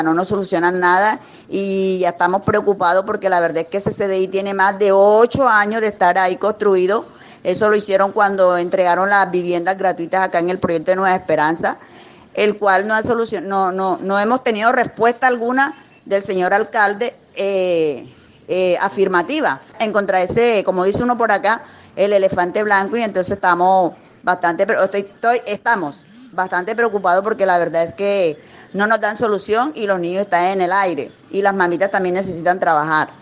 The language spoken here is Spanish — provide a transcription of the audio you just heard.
no nos solucionan nada y ya estamos preocupados porque la verdad es que ese CDI tiene más de 8 años de estar ahí construido. Eso lo hicieron cuando entregaron las viviendas gratuitas acá en el proyecto de Nueva Esperanza, el cual no ha no hemos tenido respuesta alguna del señor alcalde afirmativa en contra de ese, como dice uno por acá, el elefante blanco, y entonces estamos bastante preocupados porque la verdad es que no nos dan solución y los niños están en el aire y las mamitas también necesitan trabajar.